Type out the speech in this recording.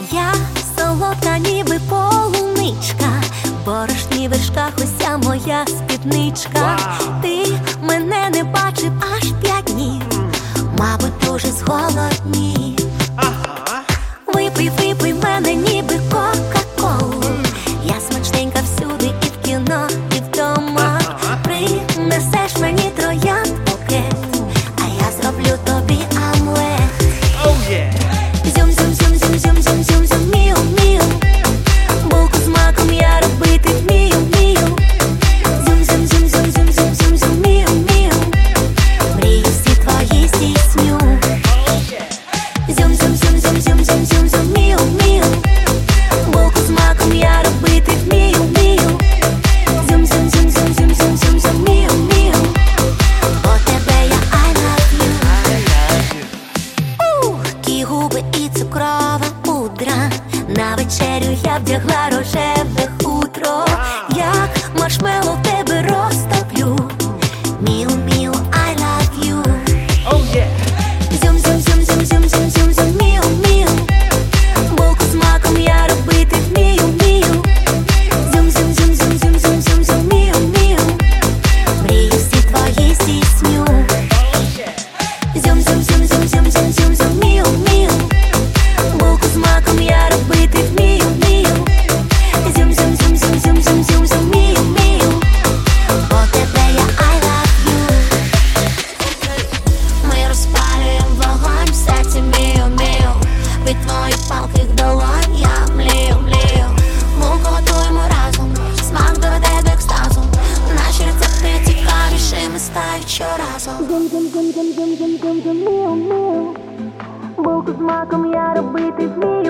Я солодка, ніби полуничка, в борошні вершках уся моя спідничка. Ти мене не бачив аж 5 днів, мабуть, дуже зголоднів. Випий, випий мене, ніби кока-колу. Я смачненька всюди, і в кіно, і вдома. Принесеш мені троянд букет, а я зроблю тобі омлет. Зюм-зюм-зюм-зюм-зюм-зюм-зюм-зюм, міу-міу. Булку з маком я робити вмію-мію. Зюм-зюм-зюм-зюм-зюм-зюм-зюм, міу-міу. Мрії всі твої здійсню. Зюм-зюм-зюм-зюм-зюм-зюм-зюм, міу-міу. Булку з маком я робити вмію-мію. Зюм-зюм-зюм-зюм-зюм-зюм-зюм, міу-міу. Бо тебе я I love you. Ті губи і цукрова пудра. На вечерю я вдягла рожеве хутро. Як маршмело в тебе розтоплю. Міу-міу, I love you. Зюм-зюм-зюм-зюм-зюм-зюм-зюм-зюм, міу-міу. Булку з маком я робити вмію-мію. Зюм-зюм-зюм-зюм-зюм-зюм-зюм, міу-міу. Мрії всі твої здійсню. Зюм-зюм-зюм-зюм-зюм-зюм-зюм, міу-міу. Булку з маком я робити вмію-мію. Зюм-зюм-зюм-зюм-зюм-зюм-зюм, міу-мію. Бо тебе я I love you. Ми розпалюєм вогонь в серці, мію-мію. Від твоїх палких долонь я млію-млію. Булку готуємо разом, смак доведе до екстазу. Наші рецепти цікавішими стають щоразу. Булку з маком я робити вмію.